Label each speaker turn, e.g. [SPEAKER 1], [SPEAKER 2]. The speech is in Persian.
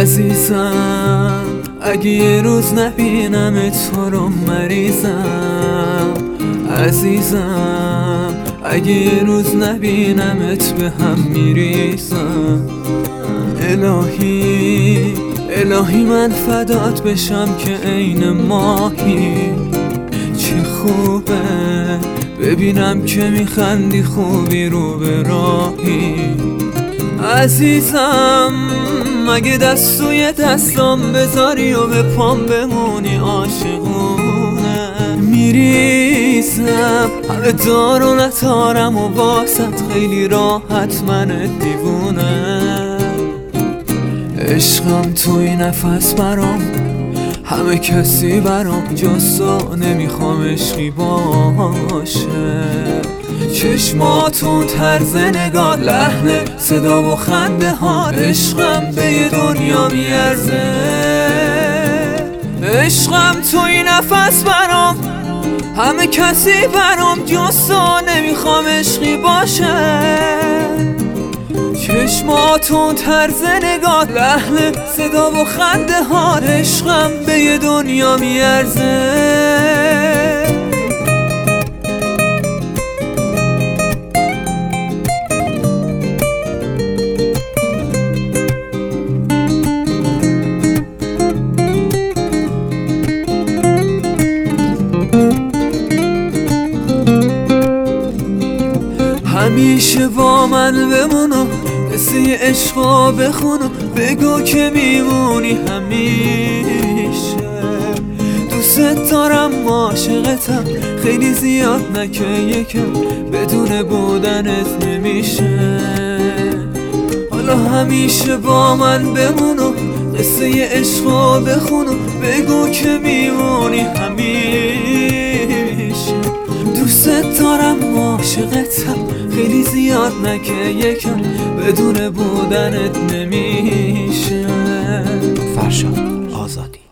[SPEAKER 1] عزیزم اگه یه روز نبینم تو رو مریضم. عزیزم اگه یه روز نبینمت به هم میریزم. الهی الهی من فدات بشم که عین ماهی. چه خوبه ببینم که میخندی خوبی رو به راهی. عزیزم اگه دست توی دستام بذاری و به پام بمونی عاشقونه میریزم. همه دار و نتارم و واسط خیلی راحت من دیوونه. عشقم توی نفس برام همه کسی برام جز تو نمیخوام عشقی باشه. چشماتون طرز نگاه لحن صدا و خنده ها عشقم به یه دنیا میارزه. عشقم توی نفس برام همه کسی برام جز تو نمیخوام عشقی باشه. چشماتون طرز نگاه لحن صدا و خنده ها عشقم به یه دنیا میارزه. همیشه با من بمونو قصه عشقا بخونو بگو که میمونی همیشه. دوست دارم عاشقتم خیلی زیاد نکه یکم بدون بودنت نمیشه. حالا همیشه با من بمونو قصه عشقا بخونو بگو که میمونی همیشه. دوست دارم عاشقتم خیلی زیاد نکه یکم بدون بودنت نمیشه.
[SPEAKER 2] فرشاد آزادی.